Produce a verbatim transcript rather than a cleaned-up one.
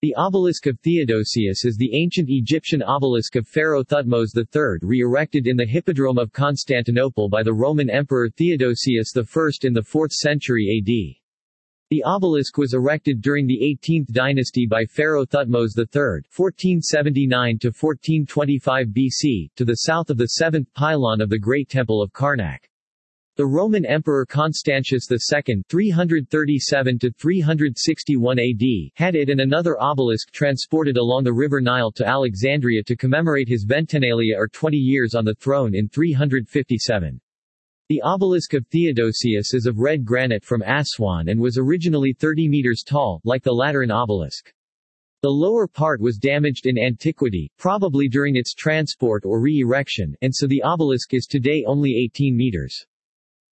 The obelisk of Theodosius is the ancient Egyptian obelisk of Pharaoh Thutmose the third re-erected in the Hippodrome of Constantinople by the Roman Emperor Theodosius the first in the fourth century A D. The obelisk was erected during the eighteenth dynasty by Pharaoh Thutmose the third (fourteen seventy-nine to fourteen twenty-five B C), to the south of the seventh pylon of the Great Temple of Karnak. The Roman Emperor Constantius the second (three thirty-seven to three sixty-one A D) had it and another obelisk transported along the river Nile to Alexandria to commemorate his ventenalia or twenty years on the throne in three fifty-seven. The obelisk of Theodosius is of red granite from Aswan and was originally thirty meters tall, like the Lateran obelisk. The lower part was damaged in antiquity, probably during its transport or re-erection, and so the obelisk is today only eighteen meters.